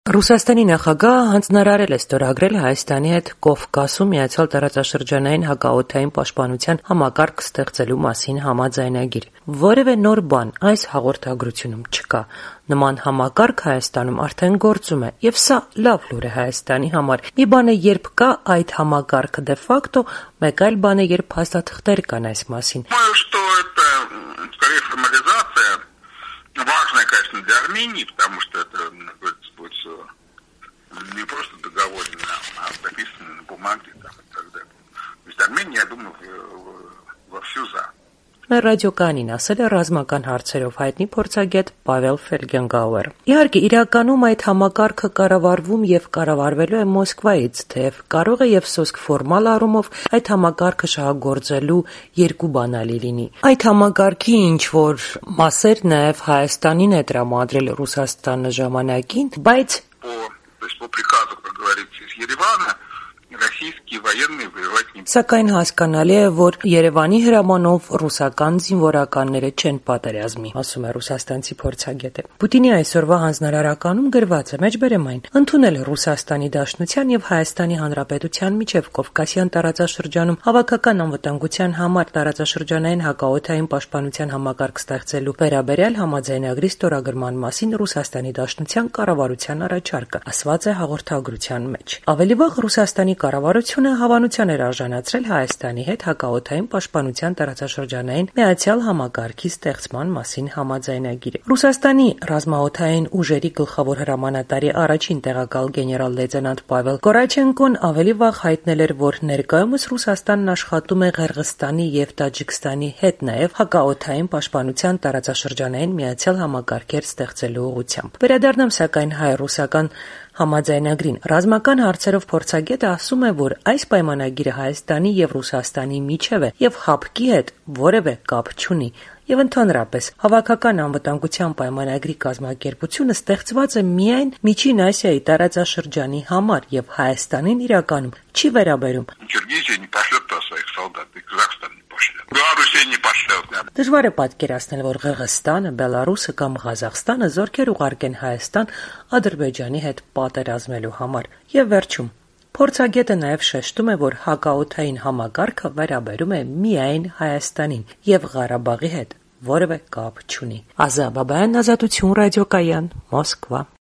Ռուսաստանի նախագահը հանձնարարել է ստորագրել Հայաստանի հետ Կովկասում միացյալ տարածաշրջանային հակաօդային պաշտպանության համակարգ ստեղծելու մասին համաձայնագիր։ Որևէ նոր բան այս հաղորդագրությունում չկա։ Նման համակարգ Հայաստանում արդեն գործում է, եւ սա լավ լուր է Հայաստանի համար։ Մի բան է, երբ կա այդ համակարգը դե ֆակտո, մեկ այլ բան է, երբ փաստաթղթեր կան այս մասին։ Важно, конечно, для Армении, потому что это будет не просто договорено, а прописано на бумаге там, и так далее. То есть Армения, я думаю, вовсю за. Մեր ռադիոկանին ասել է ռազմական հարցերով հայտնի փորձագետ Պավել Ֆելգենգաուեր։ Իհարկե, իրականում այդ համակարգը կառավարվում եւ կառավարվելու է Մոսկվայից, թեև կարող է եւ սոսկ ֆորմալ առումով այդ համակարգը շահագործելու երկու բանալի լինի։ Այդ համակարգի ինչ որ մասեր նաեւ Հայաստանին է տրամադրել Ռուսաստանը ժամանակին, բայց по приказу, как говорится, из Еревана российские военные воевать не будут. Սակայն հասկանալի է, որ Երևանի հրամանով ռուսական զինվորականները չեն պատերազմի, ասում է ռուսաստանցի փորձագետը։ Պուտինի այսօրվա հանձնարարականում գրված է, մեջբերեմ այն, ընդունել Ռուսաստանի Դաշնության եւ Հայաստանի Հանրապետության միջև Կովկասյան տարածաշրջանում հավաքական անվտանգության համար տարածաշրջանային հակաօդային պաշտպանության համակարգ ստեղծելու վերաբերյալ համաձայնագրի ստորագրման մասին Ռուսաստանի Դաշնության կառավարության առաջարկը, ասված է հաղորդագրության մեջ։ Ավելի վաղ Ռուսաստանի կառավարությունը հավանության էր արժանացրել Հայաստանի հետ հակաօդային պաշտպանության տարածաշրջանային միացյալ համակարգի ստեղծման մասին համաձայնագիրը։ Ռուսաստանի ռազմաօդային ուժերի գլխավոր հրամանատարի առաջին տեղակալ գեներալ-լեյտենանտ Պավել Կորաչենկոն ավելի վաղ հայտնել էր, որ ներկայումս Ռուսաստանն աշխատում է Ղրղստանի եւ Տաջիկստանի հետ նաեւ հակաօդային պաշտպանության տարածաշրջանային միացյալ համակարգեր ստեղծելու ուղղությամբ։ Վերադառնամ սակայն հայ-ռուսական համաձայնագրին։ Ռազմական հարցերով փորձագետը ասում է, որ այս պայմանագիրը Հայաստանի եւ Ռուսաստանի միջև է եւ ՀԱՊԿ-ի հետ որևէ կապ չունի։ Եվ ընդհանրապես հավաքական անվտանգության պայմանագրի կազմակերպությունը ստեղծված է միայն Միջին Ասիայի տարածաշրջանի համար եւ Հայաստանին իրականում չի վերաբերում։ Դժվար է պատկերացնել, որ Ղրղստանը, Բելարուսը կամ Ղազախստանը զորքեր ուղարկեն Հայաստան Ադրբեջանի հետ պատերազմելու համար։ Եվ վերջում փորձագետը նաև շեշտում է, որ հակաօդային համակարգը վերաբերում է միայն Հայաստանին եւ Ղարաբաղի հետ որևէ կապ չունի։ Ազա Բաբայան, Ազատություն ռադիոկայան, Մոսկվա։